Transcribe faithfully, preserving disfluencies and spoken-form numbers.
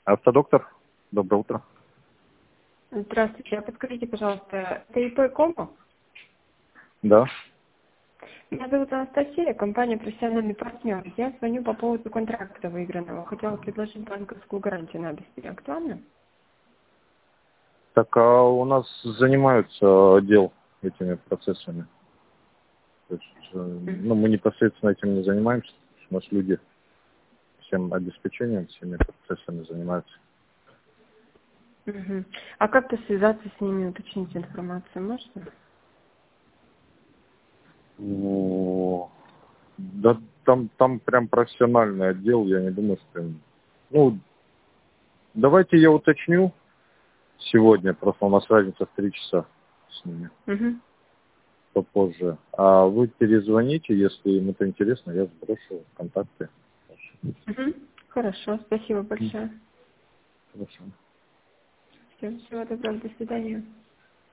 Автодоктор, доброе утро. Здравствуйте, а подскажите, пожалуйста, это ИП Кома? Да. Меня зовут Анастасия, компания «Профессиональный партнер». Я звоню по поводу контракта выигранного. Хотела предложить банковскую гарантию на обеспечение. Актуально? Так, а у нас занимаются отдел этими процессами. То есть, э, ну, мы непосредственно этим не занимаемся. У нас люди всем обеспечением, всеми процессами занимаются. Угу. А как-то связаться с ними, уточнить информацию можно? О, да, там, там прям профессиональный отдел, я не думаю, что... им- Ну, давайте я уточню сегодня, просто у нас разница в три часа с ними, Угу. попозже. А вы перезвоните, если им это интересно, я сброшу контакты. Угу. Хорошо, спасибо большое. Хорошо. Всем всего доброго, до свидания.